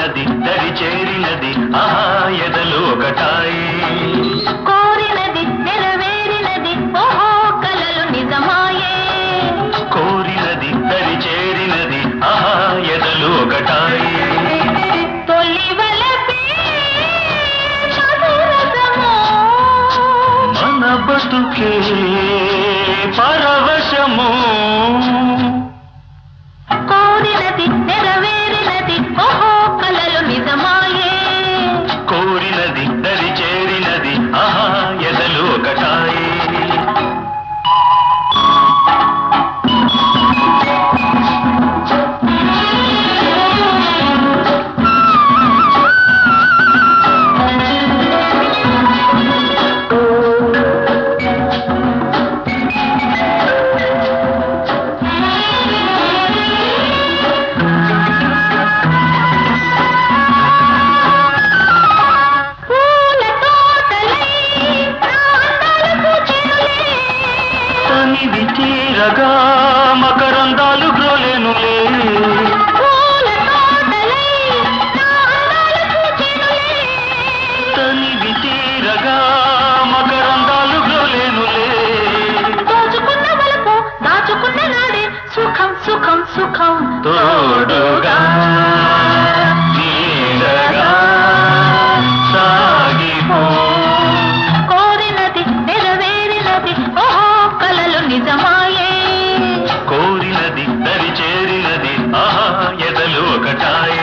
కోరినది దరి చేరినది ఆహా ఎదలో ఒకటాయి కోరినది నెరవేరినది ఓహో కలలు నిజమాయే కోరినది దరి చేరినది ఆహా ఎదలో ఒకటాయి తొలి వలపే మధురసము మన బతుకే పరవశము కోరినది నెరవేరినది ఓహో కలలు నిజమాయే కోరినది దరి చేరినది ఆహా ఎదలో ఒకటాయి తనివి తీరగా మకరందాలు గ్రోలేనులే తనివి తీరగా మకరందాలు గ్రోలేనులే దోచుకున్న వలపు దాచుకున్న నాడే సుఖం సుఖం సుఖం తోడుగా నీడగా సాగిపో కోరినది నెరవేరినది ఓహో కలలు నిజమాయే కోరినది దరి చేరినది ఆహా ఎదలో ఒకటాయి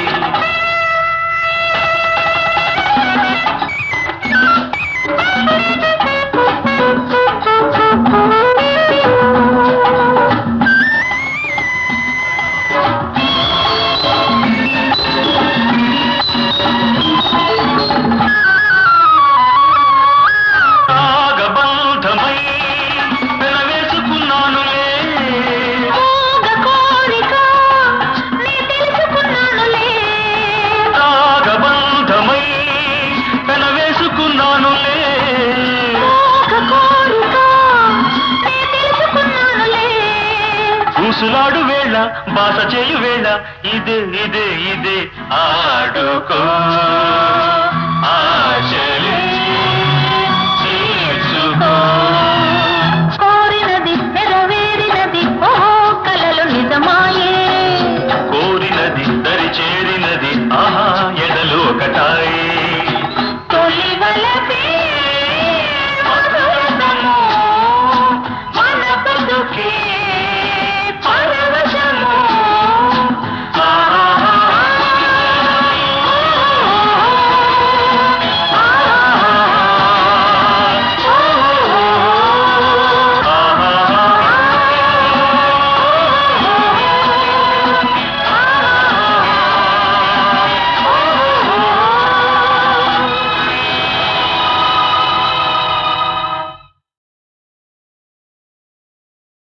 రాగబంధమై పెనవేసుకున్నానులే మోగ కోరిక నే తెలుసుకున్నానులే రాగబంధమై పెనవేసుకున్నానులే మోగ కోరిక నే తెలుసుకున్నానులే ఊసులాడు వేళ బాస చేయు వేళ ఇదే ఇదే ఇదే ఆడుకో ఆశ